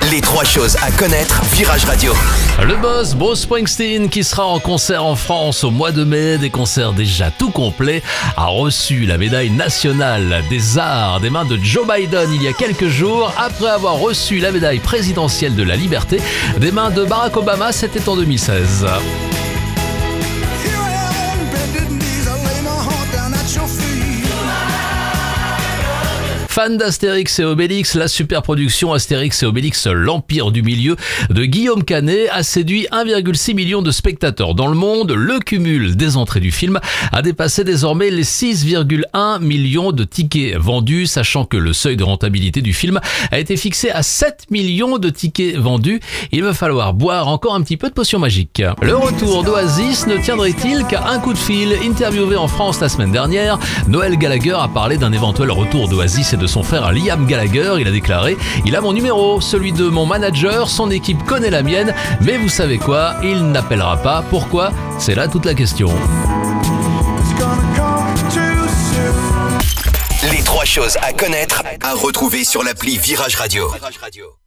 Les 3 choses à connaître, Virage Radio. Le boss Bruce Springsteen, qui sera en concert en France au mois de mai, des concerts déjà tout complets, a reçu la médaille nationale des arts des mains de Joe Biden il y a quelques jours, après avoir reçu la médaille présidentielle de la liberté des mains de Barack Obama, c'était en 2016. Fan d'Astérix et Obélix, la super production Astérix et Obélix, l'Empire du Milieu de Guillaume Canet a séduit 1,6 million de spectateurs dans le monde. Le cumul des entrées du film a dépassé désormais les 6,1 millions de tickets vendus, sachant que le seuil de rentabilité du film a été fixé à 7 millions de tickets vendus. Il va falloir boire encore un petit peu de potion magique. Le retour d'Oasis ne tiendrait-il qu'à un coup de fil? Interviewé en France la semaine dernière, Noël Gallagher a parlé d'un éventuel retour d'Oasis et de son frère Liam Gallagher. Il a déclaré: il a mon numéro, celui de mon manager, son équipe connaît la mienne, mais vous savez quoi, il n'appellera pas. Pourquoi? C'est là toute la question. Les 3 choses à connaître, à retrouver sur l'appli Virage Radio.